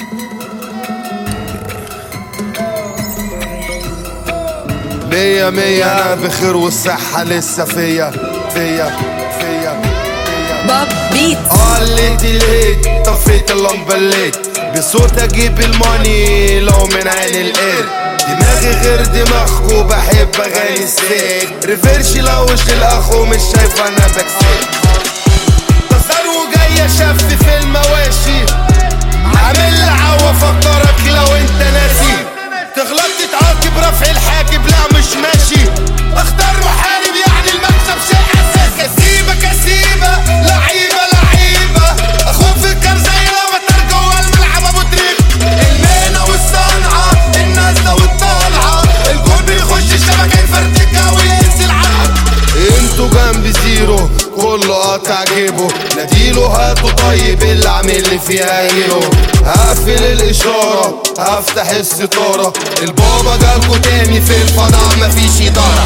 مية مية أنا بخير والصحة لسه فيا باب بيت قلت الهيت طفيت اللمبة الليت بصوت اجيب الماني لو من عين القرد دماغي غير دماغكو بحب اغاني السيك ريفيرشي لوش الاخو مش شايف انا بكسيك بصر وجاي شف في المواشي عامل عوا فكرك لو انت ناسي تغلط تتعاقب رفع الحاجب لا مش ماشي اختار محارب يعني المكسب شيء اساسي كسيبة لعيبة اخوك فكر زي الافاتار جوا الملعب ابو تريك المهنة والصنعة النازلة والطالعة الجول بيخش الشبكة يفرتكها وينزل عالعب انتوا جنب زيرو كله قاطع جيبه ناديله هاتوا طيب اللي عامل لي فيها هيرو هقفل الاشارة هفتح الستارة البابا جالكوا تاني في الفضاء مفيش ادارة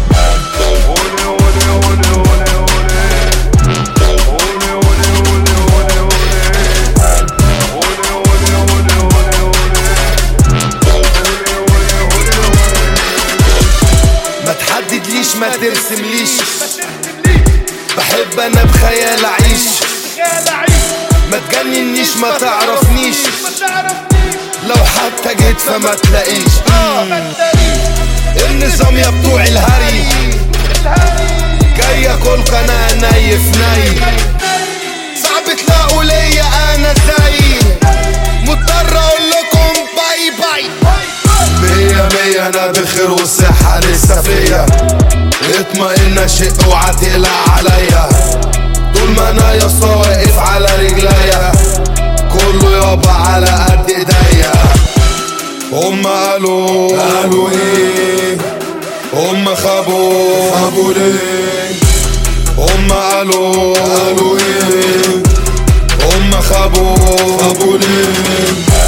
ما تحددليش ما ترسمليش بحب انا بخيال اعيش ما تجننيش ما تعرفنيش لو حتى جيت فما تلاقيش النظام يا بتوع الهري جاي اكل قناة نايف صعب تلاقوا ليا انا زي مضطر اقول لكم باي باي مية مية انا بخير والصحة لسه فيا اطمئن شق وعتقلق عليا طول ما انا يا اسطى واقف على رجليا كله يابا على قد ايديا هم قالوا ايه هم خابوا ليه هم قالوا ايه هم خابوا ليه